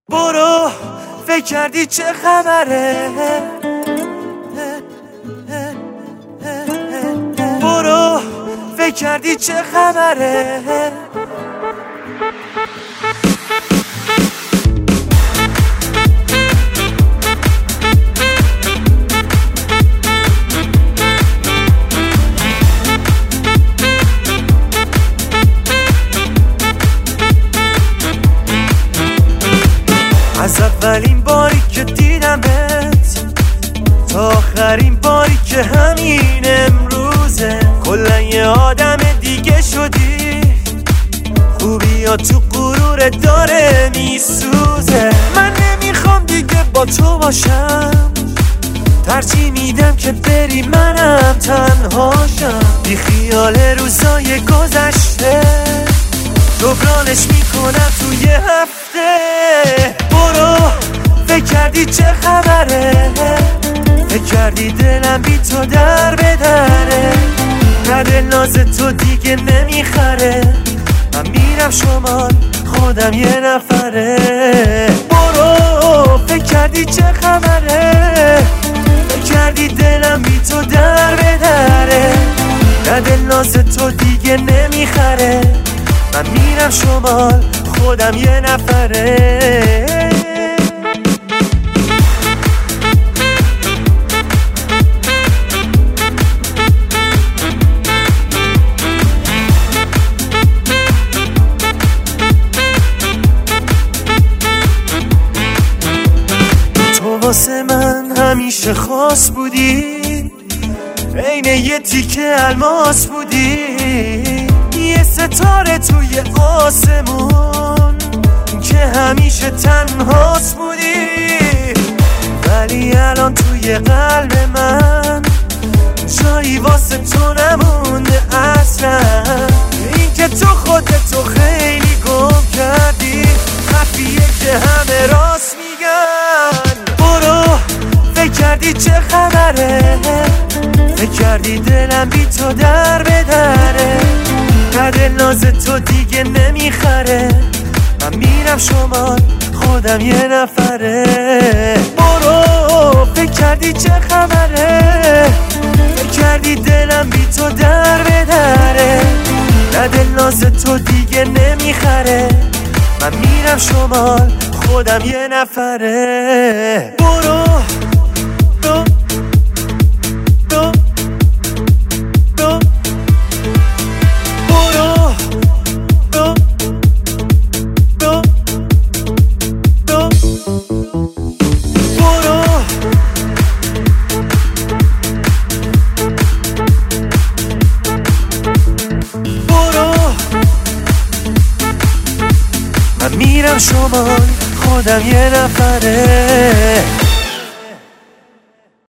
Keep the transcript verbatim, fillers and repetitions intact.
برو فکر کردی چه خبره، برو فکر کردی چه خبره. از اولین باری که دیدمت تا آخرین باری که همین امروزه، کلا یه آدم دیگه شدی. خوبی ها تو غرور داره میسوزه. من نمیخوام دیگه با تو باشم، ترجیح میدم که بری منم تنهاشم. بی خیال روزای گذشته جبرانش میکنم توی هفته. برو فکر کردی چه خبره، فکر کردی دلم بی تو در بدره. نه دل ناز تو دیگه نمیخره، من میرم شمال خودم یه نفره. برو فکر کردی چه خبره، فکر کردی دلم بی تو در بدره. نه دل ناز تو دیگه نمیخره، من میرم شمال خودم یه نفره. تو واسه من همیشه خاص بودی، عین یه تیکه الماس بودی، یه ستاره توی آسمون که همیشه تنهاست بودی. ولی الان توی قلب من جایی واسه تو نمونده اصلا. این که تو خودتو خیلی گم کردی، خفیه که همه راست میگن. برو فکر کردی چه خبره، فکر کردی دلم بی تو در بدره. نه دل ناز تو دیگه نمیخره، من میرم شمال خودم یه نفره. برو فکر کردی چه خبره، فکر کردی دلم بی تو در بدره. نه دل ناز تو دیگه نمیخره، من میرم شمال خودم یه نفره. برو برو برو برو من میرم شمال خودم یه نفره.